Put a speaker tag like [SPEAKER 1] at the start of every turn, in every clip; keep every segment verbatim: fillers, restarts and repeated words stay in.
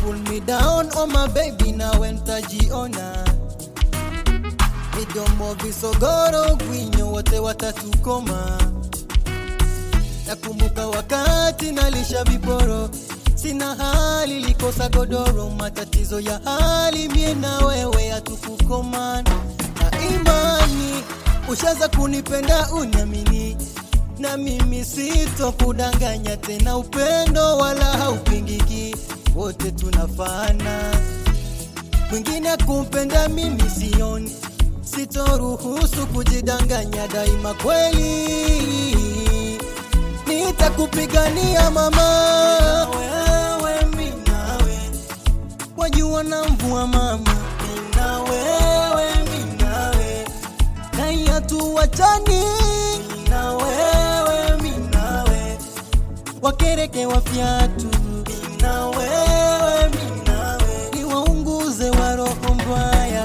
[SPEAKER 1] pull me down, oh my baby, na wentajiona. Midomo visogoro gwinyo wote watatukoma. Nakumbuka wakati nalisha viporo, sina hali likosa godoro, matatizo ya hali mie na wewe hatukukoma. Na imani ushaanza kunipenda uniamini, na mimi sito kudanganya tena, upendo wala haupingiki, wote tunafana. Mwingine kumpenda mimi sioni, sitoruhusu kujidanganya, daima kweli nitakupigania mama. Wewe mimi nawe wajua na mvua mama, mimi na wewe mimi nawe kaya tuachani, mimi na wewe mimi nawe wakereke wa fiatu, mimi na wewe mimi nawe ni waunguze wa roho mbaya.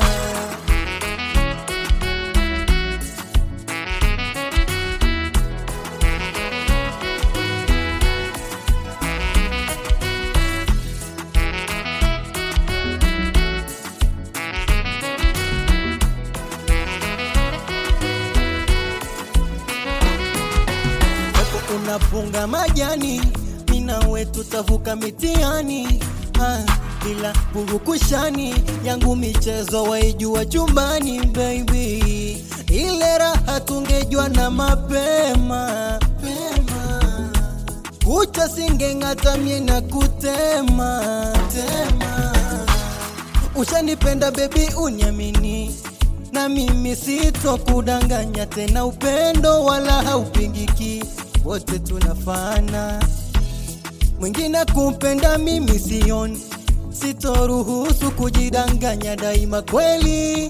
[SPEAKER 1] Unapunga majani, mina wetu tavuka mitiani, ah, bila burukushani, yangu michezo waijua chumbani baby. Ile raha tungejua na mapema, pema. Kucha singengata mie na kutema, tema. Ushanipenda baby uniamini, na mimi sito kudanganya tena, upendo wala haupingiki, wote tunafana. Mwingine kumpenda mimi sioni, sitoruhusu kujidanganya, daima kweli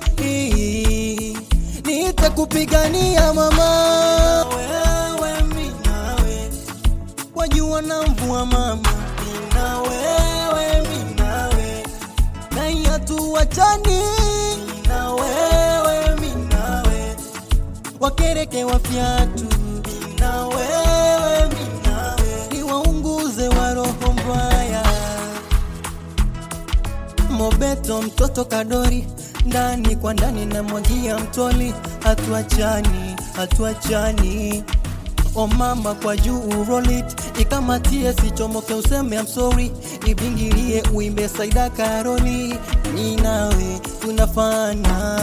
[SPEAKER 1] nitakupigania mama. Wewe mimi nawe wajua na mvua mama, mimi na wewe mimi nawe kaya tuachani, mimi na wewe mimi nawe wakereke wa fiatu, mimi na wewe mimi nawe ni waunguze wa roho mbaya. Mobeto mtoto kadori, ndani kwa ndani na mwagia mtoli, hatuachani hatuachani. O mama kwa juu roll it, ikamatie sichomoke useme I'm sorry, ibingilie uimbe Saida Karoli, mimi nawe tunafana.